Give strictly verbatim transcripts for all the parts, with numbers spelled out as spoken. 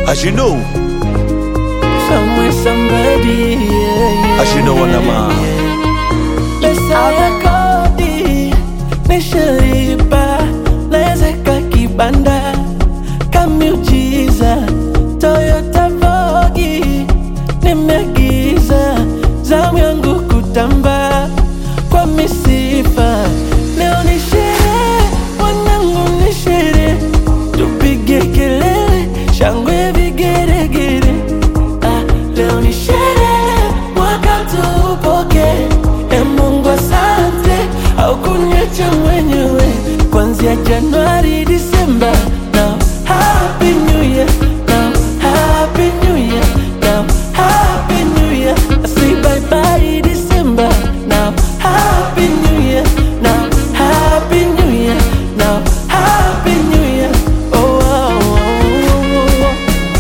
As you know, somewhere somebody, yeah, yeah, as you know, what I'm on. Lesaya kodi nishalipa, naezeka kibanda kamiujiza, Toyota Vogue nimegiza, zamu yangu kutamba kwa misifa. Leo ni sherehe, wanangu ni sherehe, tupige kelele, shangwe vigeregere. Ah, leo ni sherehe, mwaka tupoke. E Mungu asante, haukuniacha mwenyewe. Kuanzia Januari, Disemba, now Happy New Year, now Happy New Year, now Happy New Year. I say bye bye December, now Happy New Year, now Happy New Year, now Happy New Year. Oh, oh, oh, oh, oh.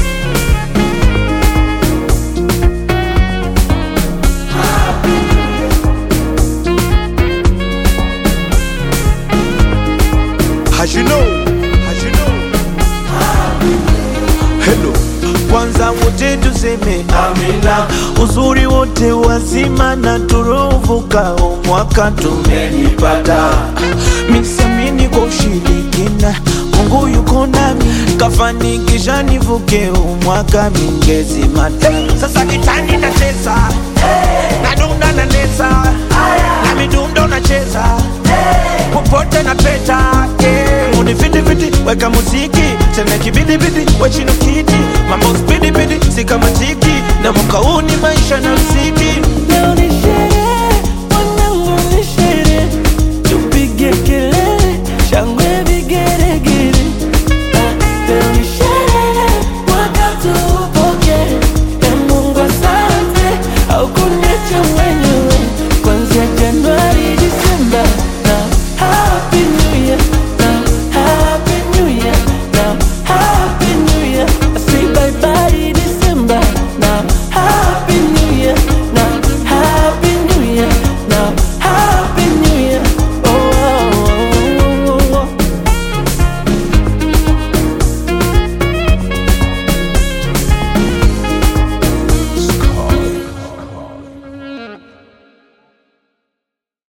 Happy New Year. As you know, as you know. Hello. Kwanza wote tuseme amina, uzuri wote wazima na turuvuka, umwaka tumenipata. Misamini kwa ushirikina, Mungu yuko nami, kafanikisha nivuke umwaka mingezi mata. Sasa kitani na cheza, na dunda na nesa, na midundo na cheza, popote na peta, yeah. Muni fiti fiti, weka muziki, tena kibidi bidi, wachino kiti, mambo spidi bidi, sika matiki, na mwaka huu ni maisha na mziki.